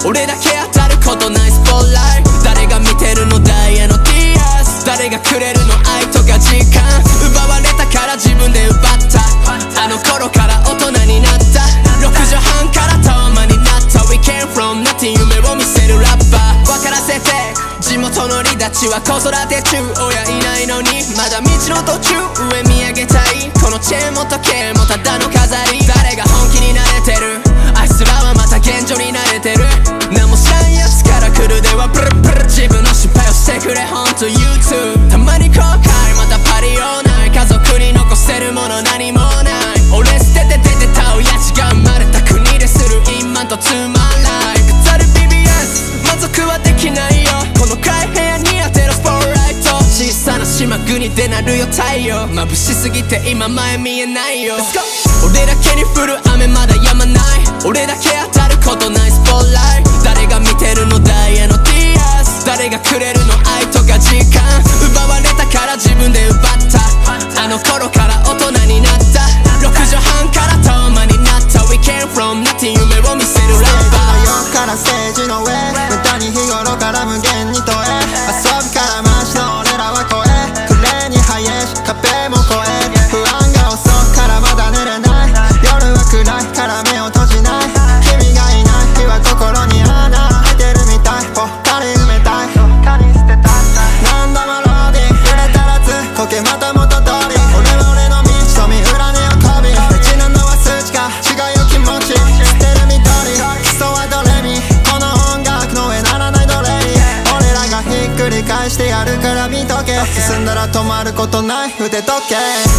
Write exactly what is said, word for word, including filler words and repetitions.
俺だけ当たることないスポットライト。誰が見てるのダイヤの ディーエス。 誰がくれるの愛とか時間。奪われたから自分で奪った。あの頃から大人になった。ろくじはんからタワマンになった。 We came from nothing 夢を見せるラッパー。分からせて地元のリダチは子育て中。親いないのにまだ道の途中。上見上げたいこのチェーンも時計もただの飾り。誰が本気になれてる。あいつらはまた現状に慣れてる。何も知らんやつから来るではブルブル。自分の失敗をしてくれほんと YouTube。 たまに後悔またパリオない。家族に残せるもの何もない。俺捨てて出てた親父が生まれた国でする今とツーマンライフ。語る ビービーエス 満足はできないよ。この暗い部屋に当てるスポットライト。小さな島国でなるよ太陽。眩しすぎて今前見えないよ。俺だけに降る雨まだ止まない。俺だけ当たることないスポットライト。誰が見てるのダイヤの ディーエス。 誰がくれるの愛とか時間。奪われたから自分で奪った。あの頃から大人になった。ろくじはんからタワマンになった。 We came from nothing 夢を見せるラッパー。 ステージのよんからステージの上。無駄に日頃から無限に問え。遊びからマシの俺らは声。クレーにハイエし壁も越え。不安が遅くからまだ寝れない。夜は暗いから目を閉じない。君がいない日は心に穴開いてるみたい。ぽっかり埋めたい。何度もローディン揺れたらずこけまた元通り。俺は俺の道と見裏に浮かび。大事なのは数値か違う気持ち。捨てる緑基礎はドレミ。この音楽の上ならないドレミ。俺らがひっくり返してやるから見とけ。進んだら止まることない腕時計。